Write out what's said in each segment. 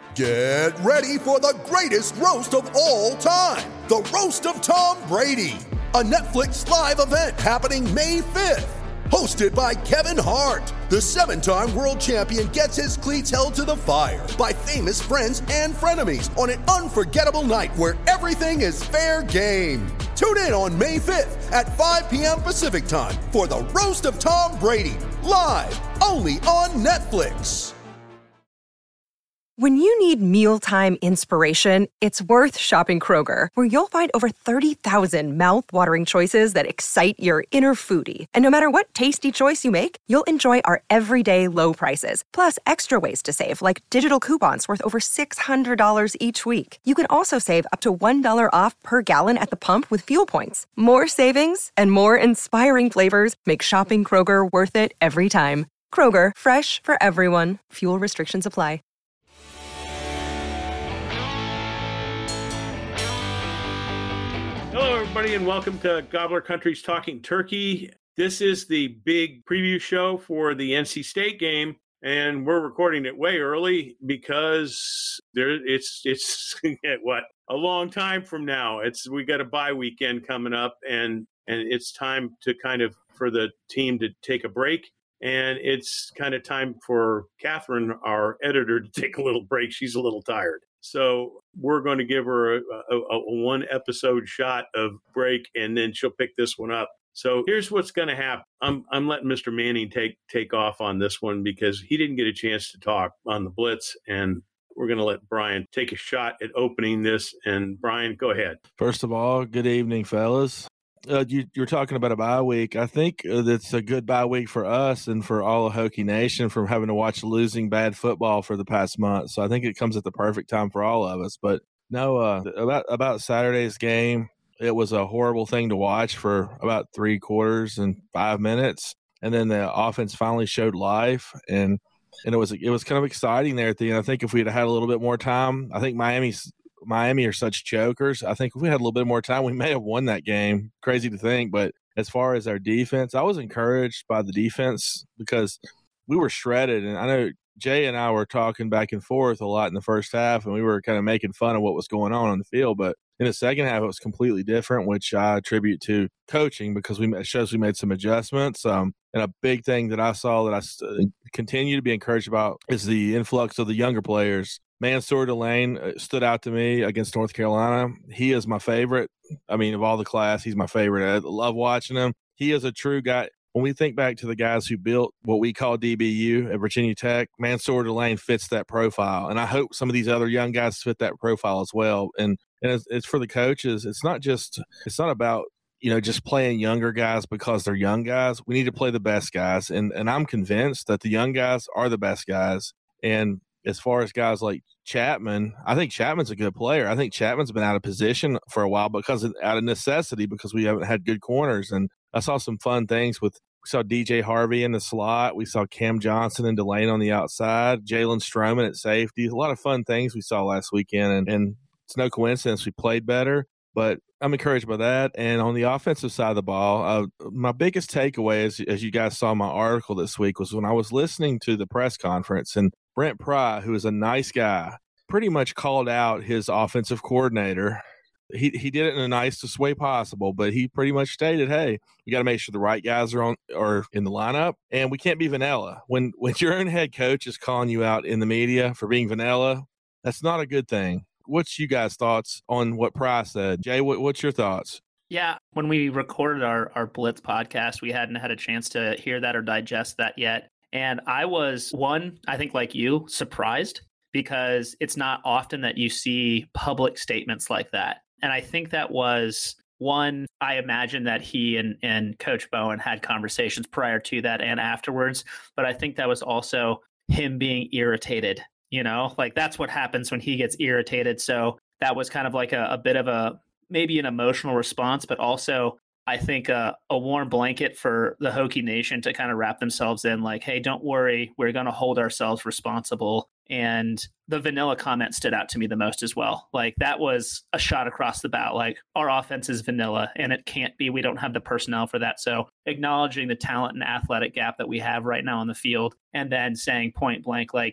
Get ready for the greatest roast of all time, the Roast of Tom Brady, a Netflix live event happening May 5th. Hosted by Kevin Hart, the 7-time world champion gets his cleats held to the fire by famous friends and frenemies on an unforgettable night where everything is fair game. Tune in on May 5th at 5 p.m. Pacific time for the Roast of Tom Brady, live only on Netflix. When you need mealtime inspiration, it's worth shopping Kroger, where you'll find over 30,000 mouth-watering choices that excite your inner foodie. And no matter what tasty choice you make, you'll enjoy our everyday low prices, plus extra ways to save, like digital coupons worth over $600 each week. You can also save up to $1 off per gallon at the pump with fuel points. More savings and more inspiring flavors make shopping Kroger worth it every time. Kroger, fresh for everyone. Fuel restrictions apply. Hello, everybody, and welcome to Gobbler Country's Talking Turkey. This is the big preview show for the NC State game, and we're recording it way early because it's what, a long time from now. We got a bye weekend coming up, and it's time to for the team to take a break, and it's kind of time for Catherine, our editor, to take a little break. She's a little tired. So we're going to give her a one episode shot of break, and then she'll pick this one up. So here's what's going to happen. I'm letting Mr. Manning take off on this one because he didn't get a chance to talk on the Blitz, and we're going to let Brian take a shot at opening this. And Brian, go ahead. First of all, good evening, fellas. You're talking about a bye week. I think that's a good bye week for us and for all of Hokie Nation from having to watch losing bad football for the past month. So I think it comes at the perfect time for all of us. But no, about Saturday's game, it was a horrible thing to watch for about 3 quarters and 5 minutes, and then the offense finally showed life, and it was kind of exciting there at the end. I think if we had had a little bit more time, I think Miami are such chokers. I think if we had a little bit more time, we may have won that game. Crazy to think, but as far as our defense, I was encouraged by the defense because we were shredded. And I know Jay and I were talking back and forth a lot in the first half, and we were kind of making fun of what was going on the field. But in the second half, it was completely different, which I attribute to coaching because it shows we made some adjustments. And a big thing that I saw that I continue to be encouraged about is the influx of the younger players. Mansour Delane stood out to me against North Carolina. He is my favorite. I mean, of all the class, he's my favorite. I love watching him. He is a true guy. When we think back to the guys who built what we call DBU at Virginia Tech, Mansour Delane fits that profile. And I hope some of these other young guys fit that profile as well. And it's for the coaches. It's not about, just playing younger guys because they're young guys. We need to play the best guys. And I'm convinced that the young guys are the best guys. And as far as guys like Chapman, I think Chapman's a good player. I think Chapman's been out of position for a while out of necessity because we haven't had good corners. And I saw some fun things we saw DJ Harvey in the slot. We saw Cam Johnson and Delane on the outside, Jalen Stroman at safety. A lot of fun things we saw last weekend. And it's no coincidence we played better, but I'm encouraged by that. And on the offensive side of the ball, my biggest takeaway, as you guys saw in my article this week, was when I was listening to the press conference and Brent Pry, who is a nice guy, pretty much called out his offensive coordinator. He did it in the nicest way possible, but he pretty much stated, hey, we got to make sure the right guys are in the lineup, and we can't be vanilla. When your own head coach is calling you out in the media for being vanilla, that's not a good thing. What's you guys' thoughts on what Pry said? Jay, what's your thoughts? Yeah, when we recorded our Blitz podcast, we hadn't had a chance to hear that or digest that yet. And I was, I think like you, surprised because it's not often that you see public statements like that. And I think that was one, I imagine that he and Coach Bowen had conversations prior to that and afterwards. But I think that was also him being irritated, like that's what happens when he gets irritated. So that was kind of like a bit of maybe an emotional response, but also I think a warm blanket for the Hokie Nation to kind of wrap themselves in like, hey, don't worry, we're going to hold ourselves responsible. And the vanilla comment stood out to me the most as well. Like that was a shot across the bow. Like our offense is vanilla and it can't be. We don't have the personnel for that. So acknowledging the talent and athletic gap that we have right now on the field and then saying point blank, like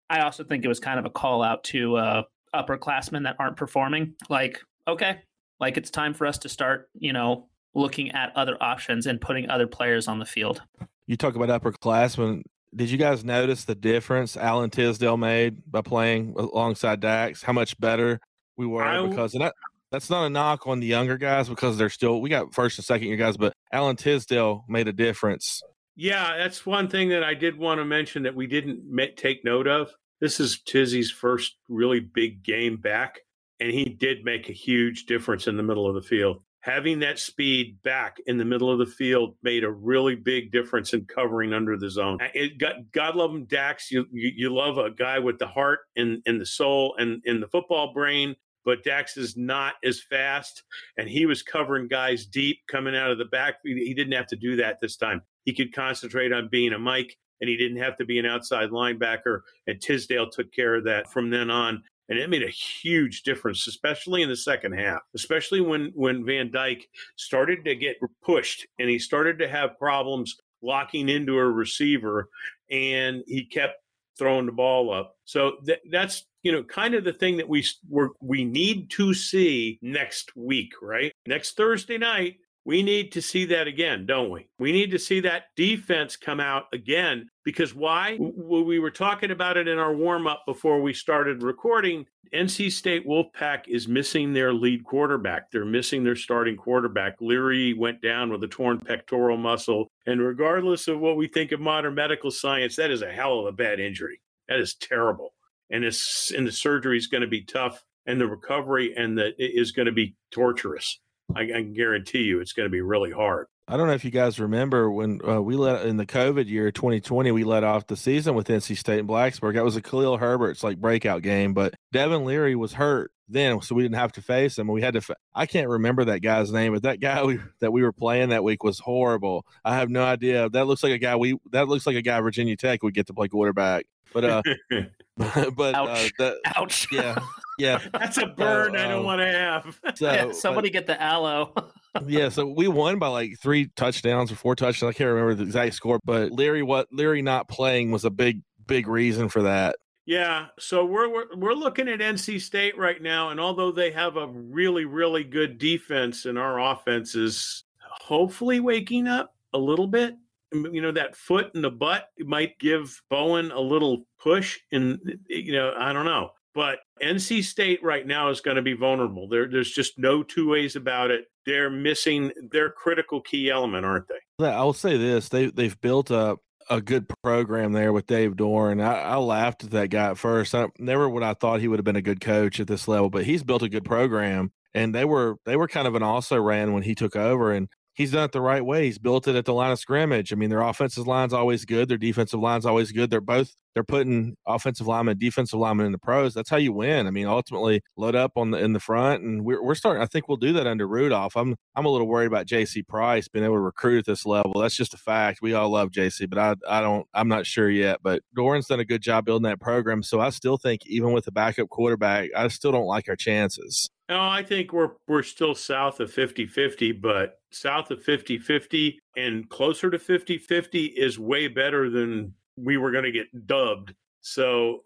I also think it was kind of a call out to upperclassmen that aren't performing. Like, okay, like it's time for us to start, looking at other options and putting other players on the field. You talk about upperclassmen. Did you guys notice the difference Alan Tisdale made by playing alongside Dax? How much better we were? Because that's not a knock on the younger guys, because we got first and second year guys, but Alan Tisdale made a difference. Yeah, that's one thing that I did want to mention that we didn't take note of. This is Tizzy's first really big game back, and he did make a huge difference in the middle of the field. Having that speed back in the middle of the field made a really big difference in covering under the zone. God love him, Dax. You love a guy with the heart and the soul and the football brain, but Dax is not as fast, and he was covering guys deep coming out of the back. He didn't have to do that this time. He could concentrate on being a Mike, and he didn't have to be an outside linebacker, and Tisdale took care of that from then on. And it made a huge difference, especially in the second half, especially when Van Dyke started to get pushed and he started to have problems locking into a receiver, and he kept throwing the ball up. So that's, kind of the thing that we need to see next week, right? Next Thursday night, we need to see that again, don't we? We need to see that defense come out again, because why? We were talking about it in our warm-up before we started recording. NC State Wolfpack is missing their lead quarterback. They're missing their starting quarterback. Leary went down with a torn pectoral muscle. And regardless of what we think of modern medical science, that is a hell of a bad injury. That is terrible. And the surgery is going to be tough, and the recovery is going to be torturous. I can guarantee you it's going to be really hard. I don't know if you guys remember when in the COVID year 2020, we let off the season with NC State and Blacksburg. That was a Khalil Herbert's breakout game, but Devin Leary was hurt then, so we didn't have to face him. We had to. I can't remember that guy's name, but that guy that we were playing that week was horrible. I have no idea. That looks like a guy Virginia Tech would get to play quarterback. But ouch. Ouch. Yeah. That's a burn I don't want to have. Somebody get the aloe. Yeah, so we won by 3 touchdowns or 4 touchdowns. I can't remember the exact score, but Leary not playing was a big reason for that. Yeah, so we're looking at NC State right now, and although they have a really, really good defense, and our offense is hopefully waking up a little bit, that foot in the butt might give Bowen a little push, and I don't know. But NC State right now is going to be vulnerable. There's just no two ways about it. They're missing their critical key element, aren't they? I will say this: they've built up a good program there with Dave Doran. I laughed at that guy at first. Never would I thought he would have been a good coach at this level, but he's built a good program. And they were kind of an also-ran when he took over, and he's done it the right way. He's built it at the line of scrimmage. I mean, their offensive line's always good. Their defensive line's always good. They're putting offensive linemen, defensive linemen in the pros. That's how you win. I mean, ultimately load up in the front, and we're starting. I think we'll do that under Rudolph. I'm a little worried about J.C. Price being able to recruit at this level. That's just a fact. We all love J.C., but I'm not sure yet. But Doran's done a good job building that program. So I still think even with a backup quarterback, I still don't like our chances. No, I think we're still south of 50-50, but south of 50-50 and closer to 50-50 is way better than we were going to get dubbed. So,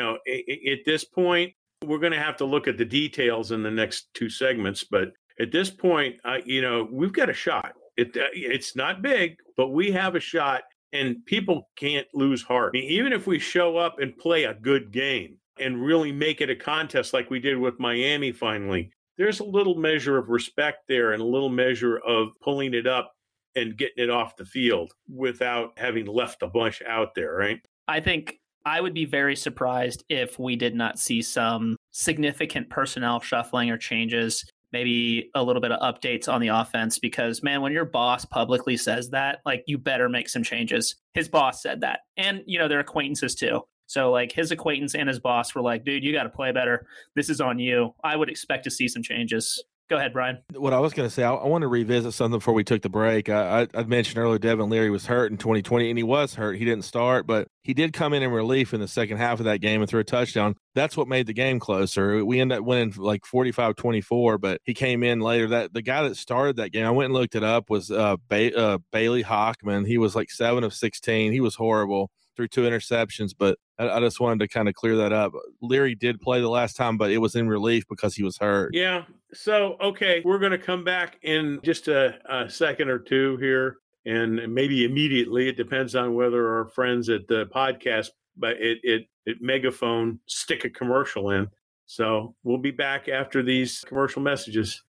at this point, we're going to have to look at the details in the next 2 segments. But at this point, we've got a shot. It's not big, but we have a shot, and people can't lose heart. I mean, even if we show up and play a good game and really make it a contest like we did with Miami finally, there's a little measure of respect there and a little measure of pulling it up and getting it off the field without having left a bunch out there, right? I think I would be very surprised if we did not see some significant personnel shuffling or changes, maybe a little bit of updates on the offense, because, man, when your boss publicly says that, you better make some changes. His boss said that. And, their acquaintances too. So, his acquaintance and his boss were like, dude, you got to play better. This is on you. I would expect to see some changes. Go ahead, Brian. What I was going to say, I want to revisit something before we took the break. I mentioned earlier Devin Leary was hurt in 2020, and he was hurt. He didn't start, but he did come in relief in the second half of that game and threw a touchdown. That's what made the game closer. We ended up winning 45-24, but he came in later. The guy that started that game, I went and looked it up, was Bailey Hockman. He was 7 of 16. He was horrible. threw 2 interceptions, but I just wanted to kind of clear that up. Leary did play the last time, but it was in relief because he was hurt. Yeah. So, okay, we're going to come back in just a second or two here, and maybe immediately. It depends on whether our friends at the podcast, but it megaphone stick a commercial in. So we'll be back after these commercial messages.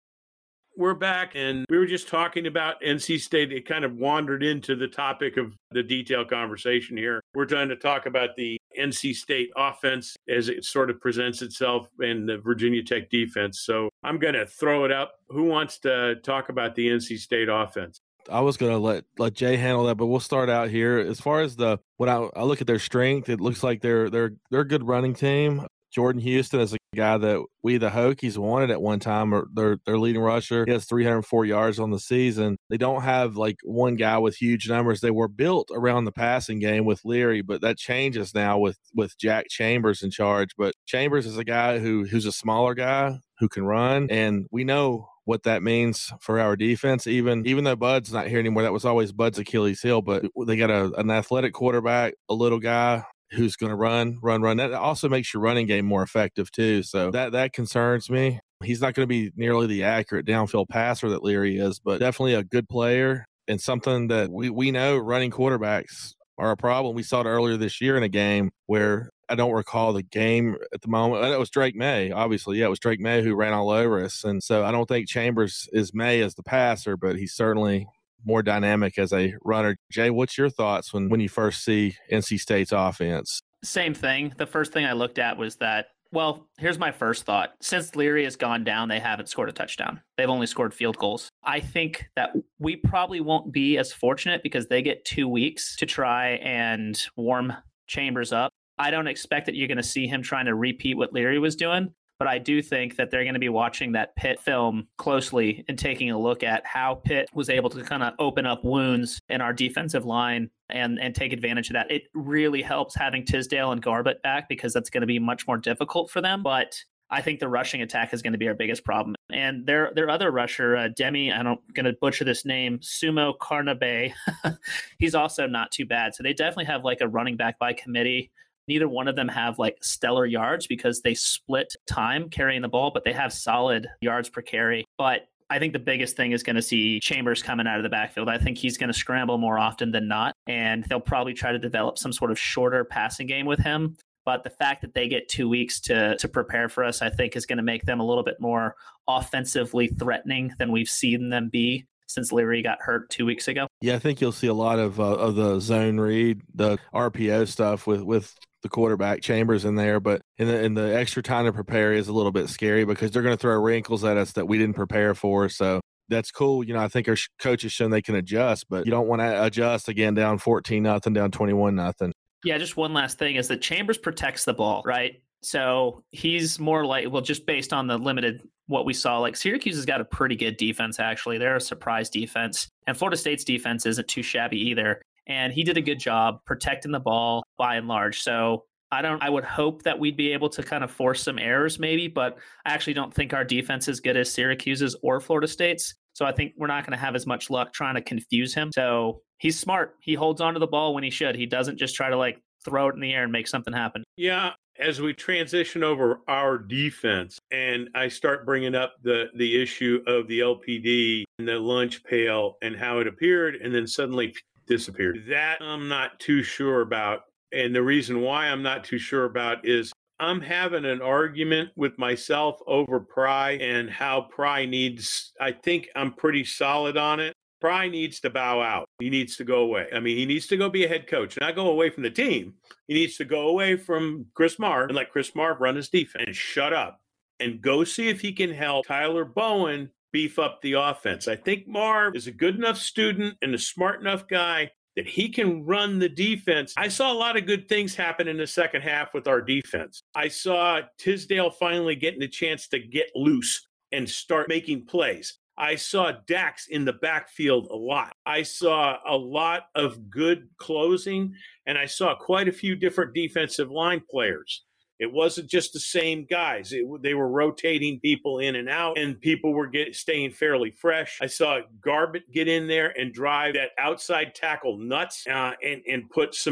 We're back, and we were just talking about NC State. It kind of wandered into the topic of the detailed conversation here. We're trying to talk about the NC State offense as it sort of presents itself in the Virginia Tech defense. So I'm going to throw it up. Who wants to talk about the NC State offense? I was going to let Jay handle that, but we'll start out here. As far as when I look at their strength, it looks like they're a good running team. Jordan Houston is a guy that we, the Hokies, wanted at one time, or their leading rusher. He has 304 yards on the season. They don't have like one guy with huge numbers. They were built around the passing game with Leary, but that changes now with Jack Chambers in charge. But Chambers is a guy who's a smaller guy who can run, and we know what that means for our defense. Even though Bud's not here anymore, that was always Bud's Achilles heel. But they got an athletic quarterback, a little guy who's going to run. That also makes your running game more effective too. So that concerns me. He's not going to be nearly the accurate downfield passer that Leary is, but definitely a good player and something that we know running quarterbacks are a problem. We saw it earlier this year in a game where I don't recall the game at the moment. It was Drake May, obviously. Yeah, it was Drake May who ran all over us. And so I don't think Chambers is May as the passer, but he's certainly more dynamic as a runner. Jay, what's your thoughts when you first see NC State's offense? Same thing. The first thing I looked at was that, well, here's my first thought. Since Leary has gone down, they haven't scored a touchdown. They've only scored field goals. I think that we probably won't be as fortunate because they get 2 weeks to try and warm Chambers up. I don't expect that you're going to see him trying to repeat what Leary was doing. But I do think that they're going to be watching that Pitt film closely and taking a look at how Pitt was able to kind of open up wounds in our defensive line and take advantage of that. It really helps having Tisdale and Garbutt back because that's going to be much more difficult for them. But I think the rushing attack is going to be our biggest problem. And their other rusher, Demi, I'm going to butcher this name, Sumo Carnabe, he's also not too bad. So they definitely have like a running back by committee. Neither one of them have like stellar yards because they split time carrying the ball, but they have solid yards per carry. But I think the biggest thing is going to see Chambers coming out of the backfield. I think he's going to scramble more often than not, and they'll probably try to develop some sort of shorter passing game with him. But the fact that they get 2 weeks to prepare for us, I think is going to make them a little bit more offensively threatening than we've seen them be since Leary got hurt 2 weeks ago. Yeah, I think you'll see a lot of the zone read, the RPO stuff with the quarterback Chambers in there, but in the extra time to prepare is a little bit scary because they're going to throw wrinkles at us that we didn't prepare for. So that's cool. You know, I think our coach has shown they can adjust, but you don't want to adjust again down 14-0, down 21-0. Yeah, just one last thing is that Chambers protects the ball, right? So he's more like, well, just based on the limited what we saw, like Syracuse has got a pretty good defense, actually. They're a surprise defense. And Florida State's defense isn't too shabby either. And he did a good job protecting the ball by and large. So I would hope that we'd be able to kind of force some errors maybe, but I actually don't think our defense is as good as Syracuse's or Florida State's. So I think we're not going to have as much luck trying to confuse him. So he's smart. He holds onto the ball when he should. He doesn't just try to like throw it in the air and make something happen. Yeah. As we transition over our defense and I start bringing up the issue of the LPD and the lunch pail and how it appeared and then suddenly disappeared, that I'm not too sure about. And the reason why I'm not too sure about is I'm having an argument with myself over Pry and how Pry needs, I think I'm pretty solid on it. Pry needs to bow out. He needs to go away. I mean, he needs to go be a head coach, not go away from the team. He needs to go away from Chris Marv and let Chris Marv run his defense and shut up and go see if he can help Tyler Bowen beef up the offense. I think Marv is a good enough student and a smart enough guy that he can run the defense. I saw a lot of good things happen in the second half with our defense. I saw Tisdale finally getting a chance to get loose and start making plays. I saw Dax in the backfield a lot. I saw a lot of good closing, and I saw quite a few different defensive line players. It wasn't just the same guys. They were rotating people in and out, and people were staying fairly fresh. I saw Garbutt get in there and drive that outside tackle nuts and put some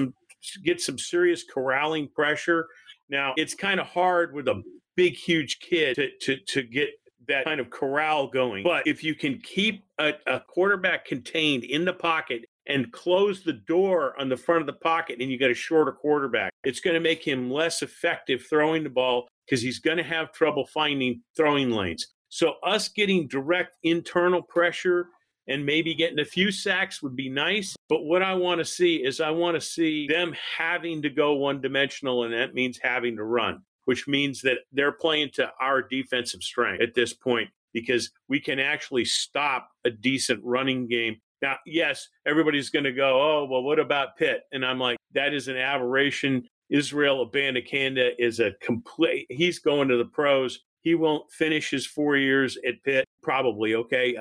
get some serious corralling pressure. Now, it's kind of hard with a big, huge kid to get that kind of corral going. But if you can keep a quarterback contained in the pocket and close the door on the front of the pocket, and you got a shorter quarterback, it's going to make him less effective throwing the ball because he's going to have trouble finding throwing lanes. So us getting direct internal pressure and maybe getting a few sacks would be nice. But what I want to see is I want to see them having to go one-dimensional, and that means having to run, which means that they're playing to our defensive strength at this point because we can actually stop a decent running game. Now, yes, everybody's going to go, oh, well, what about Pitt? And I'm like, that is an aberration. Israel Abanikanda is he's going to the pros. He won't finish his 4 years at Pitt, probably, okay?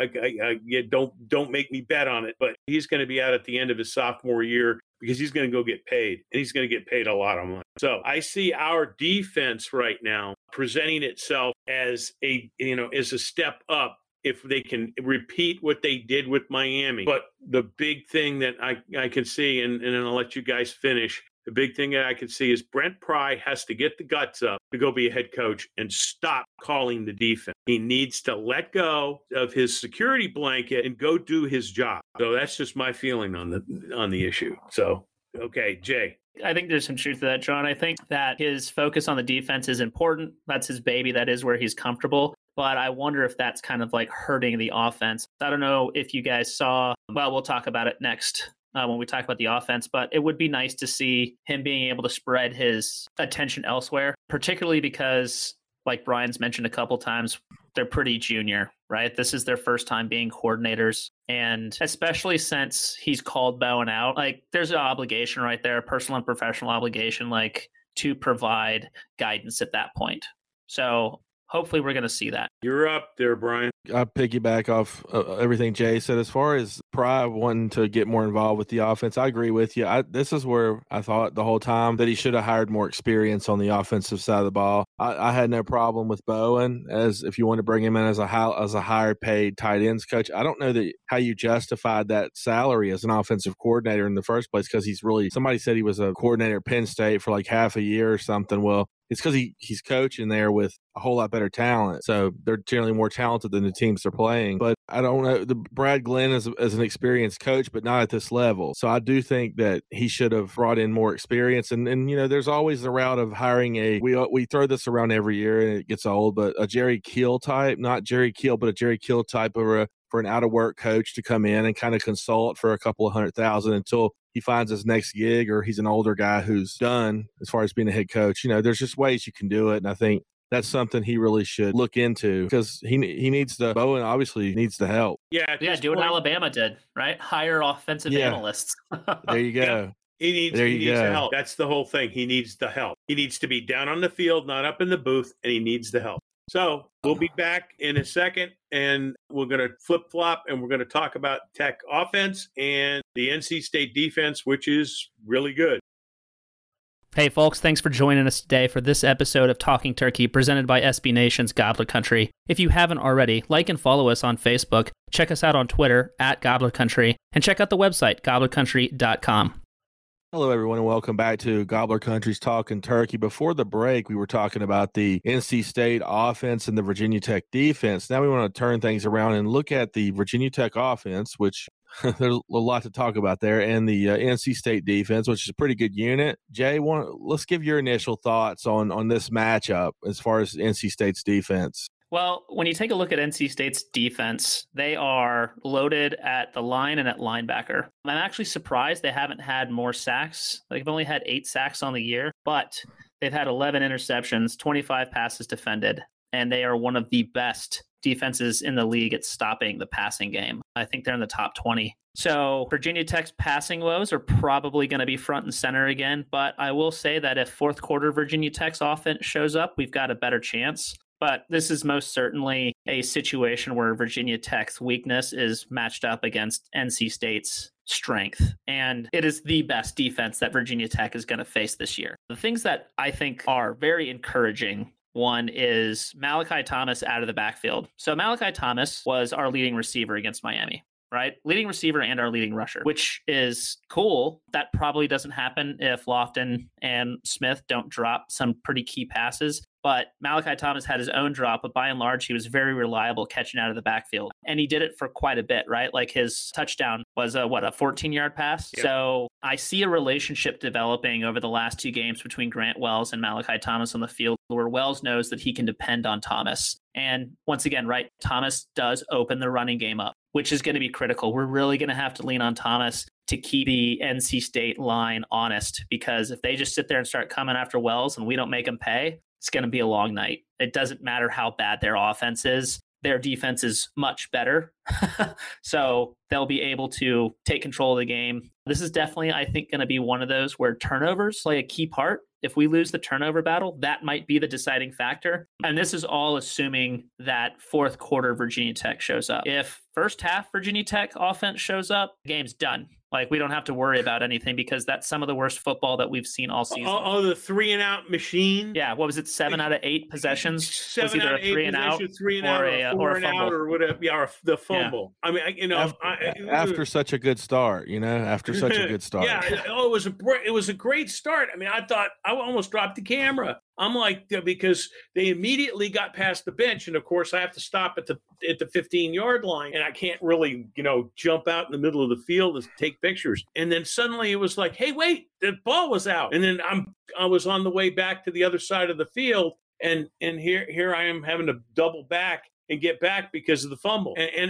Don't make me bet on it, but he's going to be out at the end of his sophomore year because he's going to go get paid, and he's going to get paid a lot of money. So I see our defense right now presenting itself as a step up if they can repeat what they did with Miami. But the big thing that I can see, and then I'll let you guys finish, the big thing that I can see is Brent Pry has to get the guts up to go be a head coach and stop calling the defense. He needs to let go of his security blanket and go do his job. So that's just my feeling on the issue. So, okay, Jay. I think there's some truth to that, John. I think that his focus on the defense is important. That's his baby. That is where he's comfortable. But I wonder if that's kind of like hurting the offense. I don't know if you guys saw, well, we'll talk about it next when we talk about the offense, but it would be nice to see him being able to spread his attention elsewhere, particularly because, like Brian's mentioned a couple times, they're pretty junior, right? This is their first time being coordinators. And especially since he's called Bowen out, like there's an obligation right there, a personal and professional obligation, like to provide guidance at that point. So hopefully we're going to see that. You're up there, Brian. I piggyback off everything Jay said. As far as Pry wanting to get more involved with the offense, I agree with you. This is where I thought the whole time that he should have hired more experience on the offensive side of the ball. I had no problem with Bowen as if you want to bring him in as a higher paid tight ends coach. I don't know how you justified that salary as an offensive coordinator in the first place because somebody said he was a coordinator at Penn State for like half a year or something. Well, it's because he's coaching there with a whole lot better talent. So they're generally more talented than the teams they're playing. But I don't know. Brad Glenn is an experienced coach, but not at this level. So I do think that he should have brought in more experience. And there's always the route of hiring we throw this around every year and it gets old, but a Jerry Keel type, not Jerry Keel, but a Jerry Keel type for an out-of-work coach to come in and kind of consult for a couple of $100,000 until he finds his next gig or he's an older guy who's done as far as being a head coach. There's just ways you can do it. And I think that's something he really should look into because Bowen obviously needs the help. Yeah, do what Alabama did, right? Hire offensive analysts. There you go. Yeah. He needs the help. That's the whole thing. He needs the help. He needs to be down on the field, not up in the booth, and he needs the help. So we'll be back in a second, and we're going to flip-flop, and we're going to talk about Tech offense and the NC State defense, which is really good. Hey, folks, thanks for joining us today for this episode of Talking Turkey presented by SB Nation's Gobbler Country. If you haven't already, like and follow us on Facebook, check us out on Twitter @Gobbler Country, and check out the website, gobblercountry.com. Hello, everyone, and welcome back to Gobbler Country's Talking Turkey. Before the break, we were talking about the NC State offense and the Virginia Tech defense. Now we want to turn things around and look at the Virginia Tech offense, which there's a lot to talk about there, and the NC State defense, which is a pretty good unit. Jay, let's give your initial thoughts on this matchup as far as NC State's defense. Well, when you take a look at NC State's defense, they are loaded at the line and at linebacker. I'm actually surprised they haven't had more sacks. They've only had 8 sacks on the year, but they've had 11 interceptions, 25 passes defended, and they are one of the best defenses in the league at stopping the passing game. I think they're in the top 20. So Virginia Tech's passing woes are probably going to be front and center again, but I will say that if fourth quarter Virginia Tech's offense shows up, we've got a better chance. But this is most certainly a situation where Virginia Tech's weakness is matched up against NC State's strength. And it is the best defense that Virginia Tech is going to face this year. The things that I think are very encouraging, one is Malachi Thomas out of the backfield. So Malachi Thomas was our leading receiver against Miami, right? Leading receiver and our leading rusher, which is cool. That probably doesn't happen if Lofton and Smith don't drop some pretty key passes. But Malachi Thomas had his own drop, but by and large, he was very reliable catching out of the backfield. And he did it for quite a bit, right? Like his touchdown was a 14-yard pass. Yep. So I see a relationship developing over the last 2 games between Grant Wells and Malachi Thomas on the field, where Wells knows that he can depend on Thomas. And once again, right, Thomas does open the running game up, which is going to be critical. We're really going to have to lean on Thomas to keep the NC State line honest, because if they just sit there and start coming after Wells and we don't make them pay, it's going to be a long night. It doesn't matter how bad their offense is. Their defense is much better. So they'll be able to take control of the game. This is definitely, I think, going to be one of those where turnovers play a key part. If we lose the turnover battle, that might be the deciding factor. And this is all assuming that fourth quarter Virginia Tech shows up. If first half Virginia Tech offense shows up, the game's done. Like, we don't have to worry about anything because that's some of the worst football that we've seen all season. Oh, the 3-and-out machine? Yeah, what was it? 7 out of 8 possessions? 7 out of 8 3-and-out, 3-and-out, or 4-and-out, or whatever. Yeah, or the fumble. Yeah. I mean, after such a good start, after such a good start. Yeah, it was a great start. I mean, I thought I almost dropped the camera. I'm like, because they immediately got past the bench, and of course I have to stop at the 15-yard line, and I can't really, jump out in the middle of the field and take pictures. And then suddenly it was like, hey, wait, the ball was out. And then I was on the way back to the other side of the field, and here I am having to double back and get back because of the fumble. And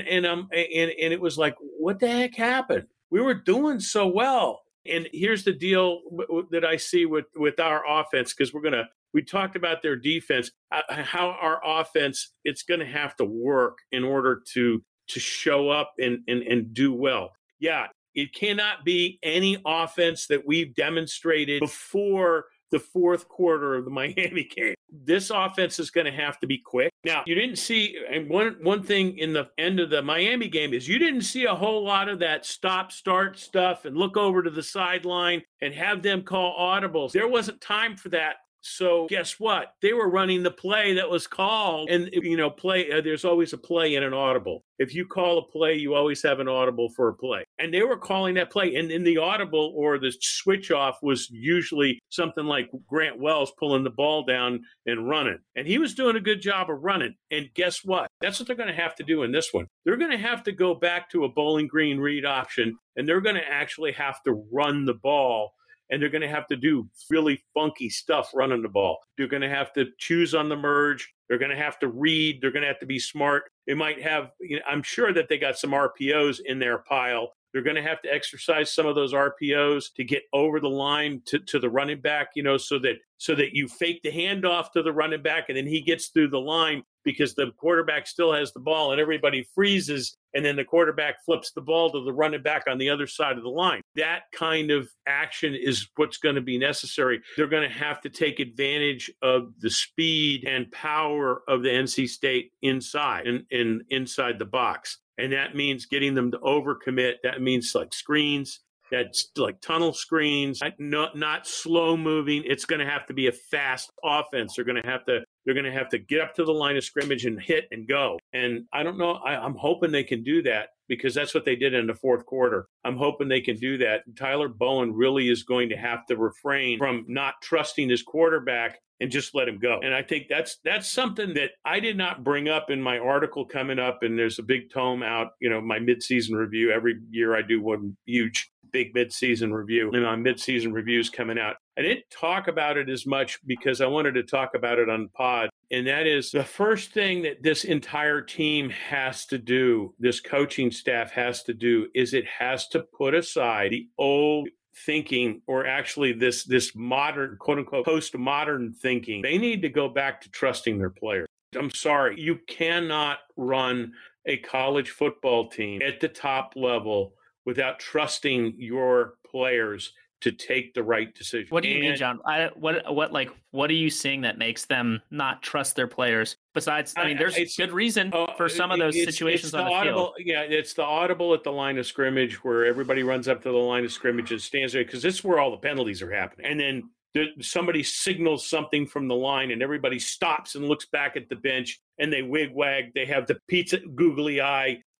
it was like, what the heck happened? We were doing so well. And here's the deal that I see with our offense, because we talked about their defense, how our offense, it's going to have to work in order to show up and do well. Yeah, it cannot be any offense that we've demonstrated before the fourth quarter of the Miami game. This offense is going to have to be quick. Now, you didn't see, and one thing in the end of the Miami game is you didn't see a whole lot of that stop-start stuff and look over to the sideline and have them call audibles. There wasn't time for that. So guess what? They were running the play that was called, and there's always a play in an audible. If you call a play, you always have an audible for a play. And they were calling that play, and in the audible or the switch off was usually something like Grant Wells pulling the ball down and running. And he was doing a good job of running. And guess what? That's what they're going to have to do in this one. They're going to have to go back to a Bowling Green read option, and they're going to actually have to run the ball. And they're going to have to do really funky stuff running the ball. They're going to have to choose on the merge. They're going to have to read. They're going to have to be smart. They might have, I'm sure that they got some RPOs in their pile. They're going to have to exercise some of those RPOs to get over the line to the running back, so that you fake the handoff to the running back and then he gets through the line because the quarterback still has the ball and everybody freezes, and then the quarterback flips the ball to the running back on the other side of the line. That kind of action is what's going to be necessary. They're going to have to take advantage of the speed and power of the NC State inside and inside the box. And that means getting them to overcommit. That means like screens. That's like tunnel screens, not slow moving. It's going to have to be a fast offense. They're going to have to get up to the line of scrimmage and hit and go. And I don't know. I'm hoping they can do that because that's what they did in the fourth quarter. I'm hoping they can do that. Tyler Bowen really is going to have to refrain from not trusting his quarterback and just let him go. And I think that's something that I did not bring up in my article coming up. And there's a big tome out, my midseason review. Every year I do one huge, big midseason review. And my midseason review is coming out. I didn't talk about it as much because I wanted to talk about it on pod. And that is the first thing that this entire team has to do, this coaching staff has to do, is it has to put aside the old thinking, or actually this modern, quote unquote, postmodern thinking. They need to go back to trusting their players. I'm sorry, you cannot run a college football team at the top level without trusting your players to take the right decision. What do you mean, John? What are you seeing that makes them not trust their players? Besides, there's good reason for some of those situations on the field. Yeah, it's the audible at the line of scrimmage where everybody runs up to the line of scrimmage and stands there because this is where all the penalties are happening. And then somebody signals something from the line and everybody stops and looks back at the bench and they wig-wag. They have the pizza googly eye.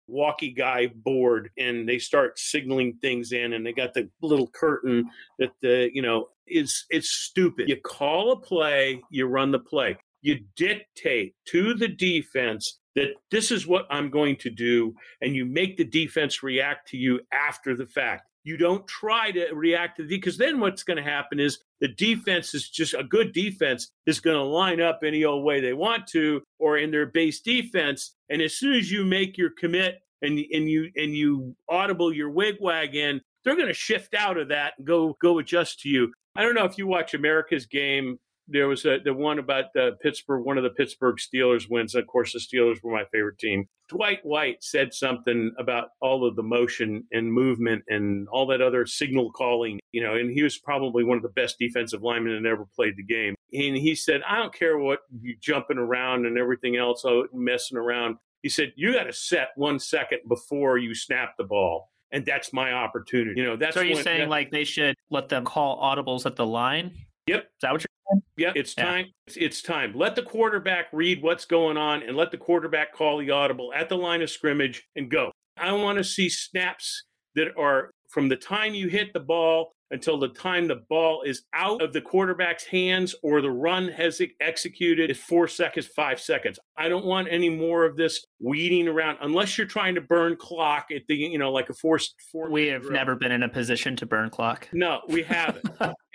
walkie guy board and they start signaling things in, and they got the little curtain that it's stupid. You call a play, you run the play. You dictate to the defense that this is what I'm going to do, and you make the defense react to you after the fact. You don't try to react to because then what's going to happen is the defense is just a good defense is going to line up any old way they want to or in their base defense. And as soon as you make your commit and you audible your wigwag in, they're going to shift out of that and go adjust to you. I don't know if you watch America's Game. There was the one about one of the Pittsburgh Steelers wins. Of course, the Steelers were my favorite team. Dwight White said something about all of the motion and movement and all that other signal calling, and he was probably one of the best defensive linemen that ever played the game. And he said, I don't care what you jumping around and everything else, messing around. He said, you got to set 1 second before you snap the ball. And that's my opportunity. That's. So are you saying like they should let them call audibles at the line? Yep. Is that what you're saying? Yeah, it's time. It's time. Let the quarterback read what's going on and let the quarterback call the audible at the line of scrimmage and go. I want to see snaps that are from the time you hit the ball until the time the ball is out of the quarterback's hands or the run has executed is 4 seconds, 5 seconds. I don't want any more of this weeding around unless you're trying to burn clock at the, like a forced. We have never been in a position to burn clock. No, we haven't.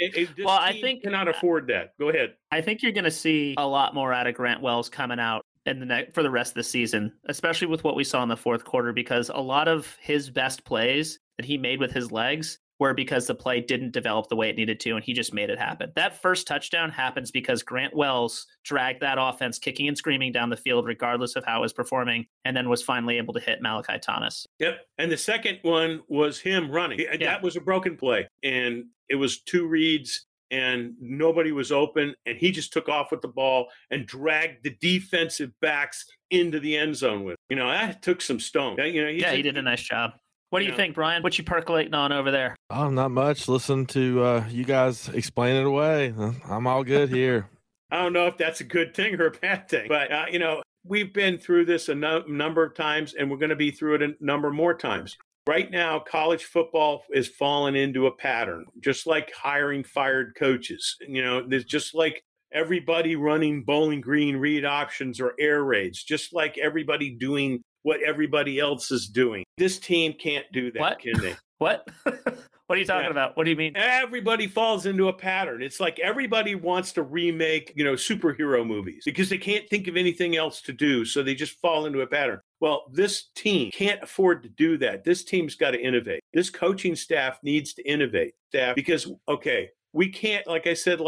I think cannot afford that. Go ahead. I think you're going to see a lot more out of Grant Wells coming out for the rest of the season, especially with what we saw in the fourth quarter, because a lot of his best plays that he made with his legs were because the play didn't develop the way it needed to, and he just made it happen. That first touchdown happens because Grant Wells dragged that offense kicking and screaming down the field, regardless of how it was performing, and then was finally able to hit Malachi Thomas. Yep. And the second one was him running. Yeah. That was a broken play, and it was 2 reads, and nobody was open, and he just took off with the ball and dragged the defensive backs into the end zone with it. That took some stone. He did a nice job. What do you think, Brian? What you percolating on over there? Oh, not much. Listen to you guys explain it away. I'm all good here. I don't know if that's a good thing or a bad thing, but, we've been through this a number of times, and we're going to be through it a number more times. Right now, college football is falling into a pattern, just like hiring fired coaches. There's just like everybody running Bowling Green read options or air raids, just like everybody doing what everybody else is doing. This team can't do that, can they? What? What are you talking about? What do you mean? Everybody falls into a pattern. It's like everybody wants to remake, superhero movies because they can't think of anything else to do. So they just fall into a pattern. Well, this team can't afford to do that. This team's got to innovate. This coaching staff needs to innovate because, we can't, like I said,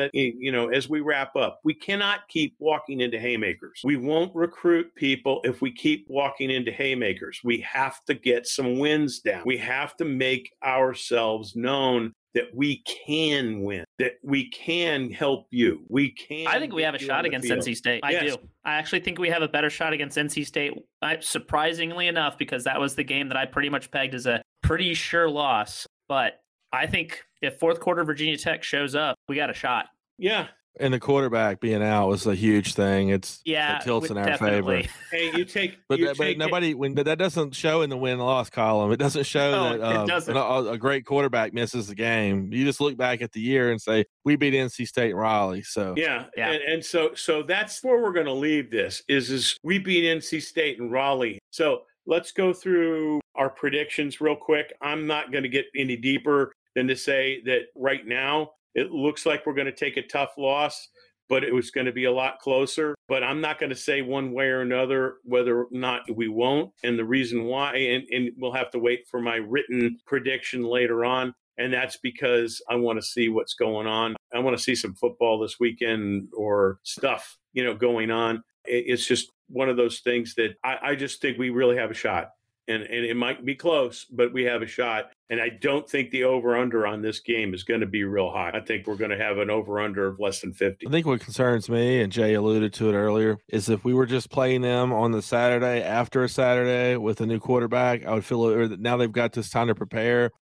as we wrap up, we cannot keep walking into haymakers. We won't recruit people if we keep walking into haymakers. We have to get some wins down. We have to make ourselves known that we can win, that we can help you. I think we have a shot against NC State. I do. I actually think we have a better shot against NC State, surprisingly enough, because that was the game that I pretty much pegged as a pretty sure loss. But I think if fourth quarter Virginia Tech shows up, we got a shot. Yeah. And the quarterback being out was a huge thing. It tilts in our favor. Hey, but that doesn't show in the win-loss column. It doesn't show that a great quarterback misses the game. You just look back at the year and say, we beat NC State and Raleigh. So yeah. And so that's where we're going to leave this is we beat NC State and Raleigh. So let's go through our predictions real quick. I'm not going to get any deeper than to say that right now it looks like we're going to take a tough loss, but it was going to be a lot closer. But I'm not going to say one way or another whether or not we won't, and the reason why, and we'll have to wait for my written prediction later on. And that's because I want to see what's going on. I want to see some football this weekend or stuff, going on. It's just one of those things that I just think we really have a shot. And it might be close, but we have a shot. And I don't think the over-under on this game is going to be real high. I think we're going to have an over-under of less than 50. I think what concerns me, and Jay alluded to it earlier, is if we were just playing them on the Saturday after a Saturday with a new quarterback, I would feel now they've got this time to prepare.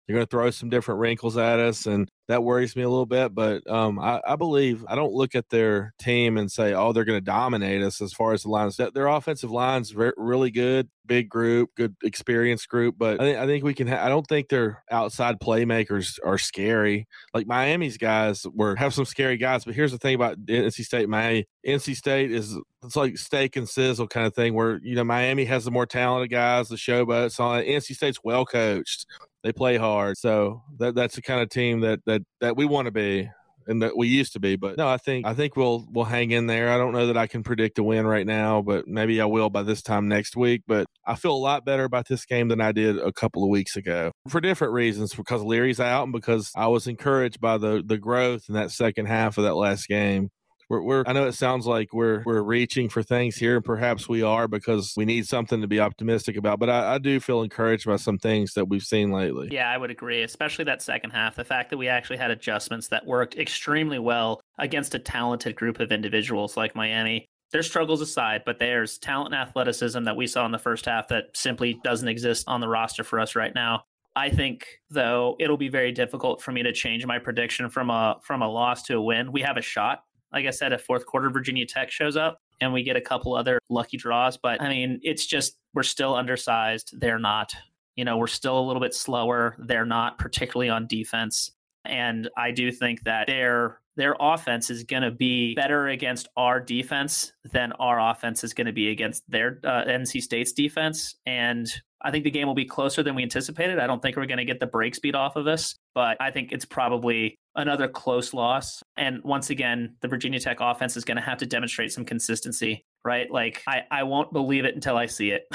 They're going to throw some different wrinkles at us, and that worries me a little bit. But I believe I don't look at their team and say, oh, they're going to dominate us as far as the lines. Their offensive line's really good, big group, good experienced group. But I think we can. I don't think their outside playmakers are scary. Like Miami's guys have some scary guys. But here's the thing about NC State, Miami. NC State it's like steak and sizzle kind of thing where, Miami has the more talented guys, the showboats. NC State's well coached. They play hard. So that's the kind of team that we want to be and that we used to be. But no, I think we'll hang in there. I don't know that I can predict a win right now, but maybe I will by this time next week. But I feel a lot better about this game than I did a couple of weeks ago for different reasons, because Leary's out and because I was encouraged by the growth in that second half of that last game. I know it sounds like we're reaching for things here, and perhaps we are because we need something to be optimistic about. But I do feel encouraged by some things that we've seen lately. Yeah, I would agree, especially that second half. The fact that we actually had adjustments that worked extremely well against a talented group of individuals like Miami. Their struggles aside, but there's talent and athleticism that we saw in the first half that simply doesn't exist on the roster for us right now. I think, though, it'll be very difficult for me to change my prediction from a loss to a win. We have a shot. Like I said, if fourth quarter Virginia Tech shows up and we get a couple other lucky draws. But, I mean, it's just we're still undersized. They're not. We're still a little bit slower. They're not, particularly on defense. And I do think that their offense is going to be better against our defense than our offense is going to be against their NC State's defense. And I think the game will be closer than we anticipated. I don't think we're going to get the break speed off of us, but I think it's probably another close loss. And once again, the Virginia Tech offense is going to have to demonstrate some consistency, right? Like I won't believe it until I see it.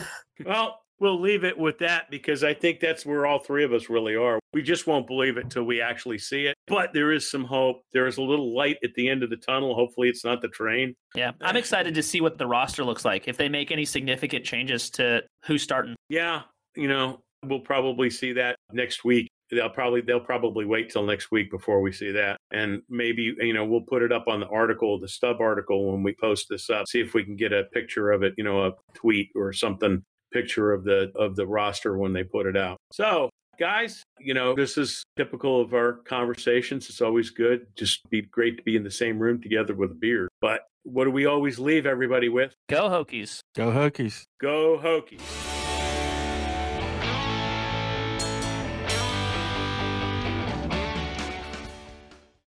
Well, we'll leave it with that because I think that's where all three of us really are. We just won't believe it till we actually see it. But there is some hope. There is a little light at the end of the tunnel. Hopefully it's not the train. Yeah, I'm excited to see what the roster looks like. If they make any significant changes to who's starting. Yeah, we'll probably see that next week. They'll probably wait till next week before we see that. And maybe, we'll put it up on the stub article when we post this up. See if we can get a picture of it, a tweet or something, picture of the roster when they put it out. So, guys, this is typical of our conversations. It's always good. Just be great to be in the same room together with a beer. But what do we always leave everybody with? Go Hokies. Go Hokies. Go Hokies.